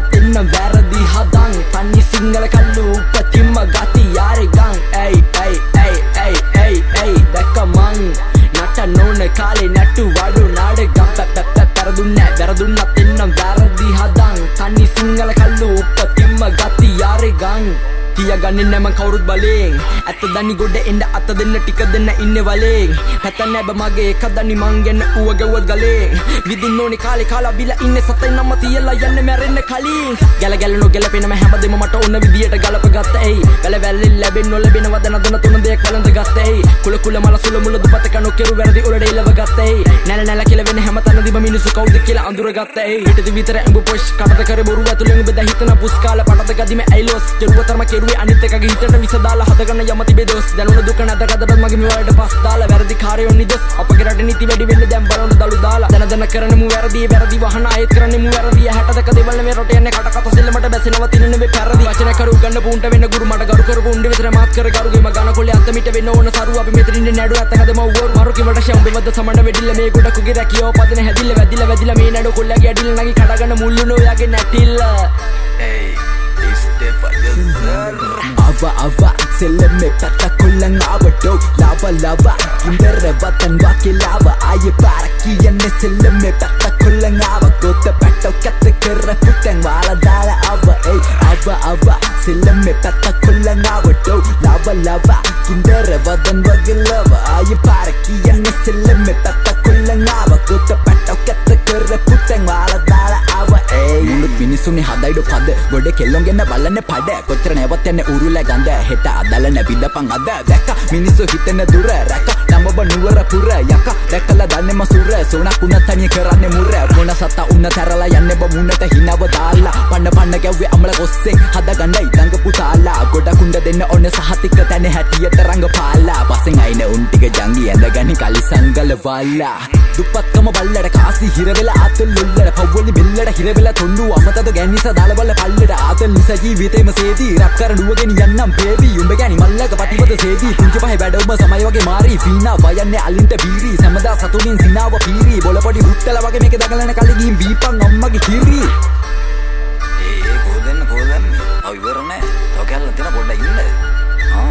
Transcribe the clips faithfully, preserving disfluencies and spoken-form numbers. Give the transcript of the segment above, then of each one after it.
තින්න වැරදි හදන් තනි සිංහල කල්ලු උපතින්ම ගති යාරේ ගන් ඇයි ඇයි ඇයි ඇයි ඇයි ඇයි දැක්ක මං නට නොන කාලේ නැට්ටු වඩු නාඩගම් පැරදුන්න වැරදුන්න තින්න වැරදි හදන් තනි සිංහල කල්ලු උපතින්ම ගති යාරේ ගන් තියගන්නේ නැම කවුරුත් බලෙන් ඇත්ත දනි ගොඩ එන්න අත දෙන්න ටික දෙන්න ඉන්නේ වලෙන් පැත නැබ මගේ එක දනි මං ගැන ඌව ගැව්වත් ගලෙන් විදින්න ඕනේ කාලේ කාලා බිලා ඉන්නේ සතයි නම තියලා යන්නේ මැරෙන්න කලින් ගැල ගැල නොගැලපෙනම හැමදෙම මට ඕන විදියට ගලප ගත්ත එයි වැල වැල්ලෙන් ලැබෙන්න නොලැබෙනවද නදන තුන දෙයක් වළඳ ගත්ත එයි කුල කුල මල සුල මුල දුපත කනෝ කෙරු වැරදි උලඩ ඉලව ගත්ත එයි නැල නැල කියලා වෙන හැම තැනදීම මිනිස්සු කවුද කියලා අඳුර ගත්ත එයි හිටදි විතර ඇඹ පොෂ් කටද කර බොරු ඇතුලෙන් බෙද හිතන පුස්කාල පටද ගදිම ඇයිලොස් කෙරුවතරම කෙරු අනිත් එකගේ හිතට විස දාලා හදගන්න යම තිබේ දොස් දැනුණ දුක නැදගදට මගේ මෙවලට පස් දාලා වැරදි කාරයෝ නිදොස් අපගේ රට නීති වැඩි වෙන්න දැන් බලන්න දලු දාලා දැන දැන කරන මු වැරදි වැරදි වහන ආයෙත් කරන්නේ මු වැරදි හැටදක දෙවල් මේ රට යන්නේ කට කත සෙල්ලමට බැසෙනවා තින නෙවෙයි පැරදි වචන කරු ගන්න පුන්ට වෙන්න ගුරු මට ගරු කරපු උණ්ඩේ විතර මාත් කර ගරුගේ මගන කොල්ලේ අත මිට වෙන්න ඕන සරු අපි මෙතන ඉන්නේ නඩු අතකද මව වරු මරු කිවට ෂම්බේ වද සමන වෙඩිල්ල මේ ගොඩකුගේ රැකියෝ පදන හැදිල්ල වැදිලා වැදිලා මේ නඩු කොල්ලගේ ඇඩිල්ල නගි කඩගන්න මුල්ලු නෝයාගේ නැටිල්ල hey this the fire ava ava selemme pata kollan avato lava lava kindere watan wake lava aye paraki yanne selemme pata kollan ava gotta patta katte kerra putten wala dala ava hey ava ava selemme pata kollan avato lava lava kindere watan wake lava aye paraki yanne selemme pata kollan ava gotta patta katte kerra putten wala dala ava hey mulut මිනිසුනි හදයිඩ පද ගොඩ කෙල්ලොන්ගෙන්න බලන්න පඩ කොච්චර නැවත් යන්නේ උරුල ගඳ හෙට අදල නැවිදපන් අද දැක්ක මිනිස්සු හිතෙන දුර රැක නම්බ නුවර පුර යක දැකලා දන්නේම සුර සෝනක් උන තනිය කරන්නේ මුර මොන සතා උන තරලා යන්නේ බමුණට හිනව දාලා පන්න පන්න ගැව්වේ අමල කොස්සෙන් හද ගන්නයි දඟ පුතාලා ගොඩ කුණ්ඩ දෙන්න ඕනේ සහතික තැන හැටියට රංග පාලා පස්සෙන් අයින උන් ටික ජංගි ඇඳගනි කලි සංගල වාලා දුප්පත්කම බල්ලට කාසි හිර වෙලා ආතල් ලුල්ලට පව්වලි බෙල්ලට හිර වෙලා තොණ්ඩු අමතද ගැන්නිස දාලවල පල්ලට ආතල් නිසා ජීවිතේම සේදී රැප් කරනුවගෙන යන්නම් බේබි උඹ ගැනි මල්ලක පටිවද සේදී පුංචි පහේ වැඩ උඹ සමය වගේ මාරි ෆීනා වයන්නේ අලින්ට බීරි සමදා සතුටින් සිනාව පීරි බොල පොඩි හුත්තල වගේ මේක දගලන කලි ගින් බීපන් අම්මගේ කිරි ඒ ඒ කොහෙන්ද කොහෙන්ද ආ ඉවර නෑ තව කැල්ල දෙන පොඩ්ඩක් ඉන්න ආ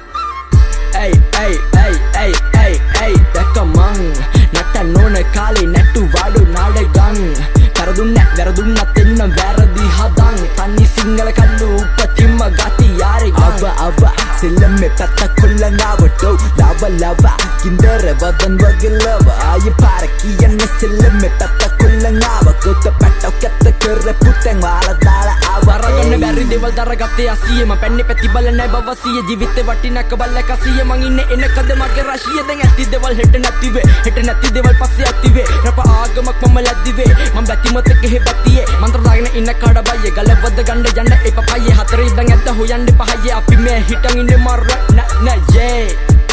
ay ay ay ay ay ay දැක්ක මං නට නොන කාලේ නැට්ටු වඩු නාඩගම් කරදුන්න වැරදුන්න තින්න වැරදි හදන් තනි සිංහල කල්ලු උපතින්ම ගති යාරේ අව අව සෙල්ලමේ පැත්ත කොල්ලන් ආවටෝ ලව ලව කින්දර වදන් වගේ ලව ආයේ පාරකී යන්නේ සෙල්ලමේ පැත්ත කොල්ලන් ආව ගොත පැට්ටෝ කැත්ත කර පුතෙන් වාලා දාලා ආවරගන්න බැරි දේවල් දරගත්තේ අසියෙම පැන්නේ පැති බල නැ බවසිය ජීවිතේ වටිනක බල්ල කසිය මං ඉන්නේ එනකද මගේ රශිය දැන් ඇති දේවල් හෙට නැතිවේ හෙට නැති දේවල් පස්සේ ඇතිවේ රප ආගමක් මම ලැබ්දිවේ මම බැතිමත ගෙහෙ බැතියේ මන්ත්‍ර දාගෙන ඉන්න කාඩ බයියේ ගලවද්ද ගන්න යන්න එපපයියේ හතරේ ඉඳන් ඇද්ද හොයන්න පහයේ අපි මේ හිටන් ඉන්නේ මර නෑ නෑ යේ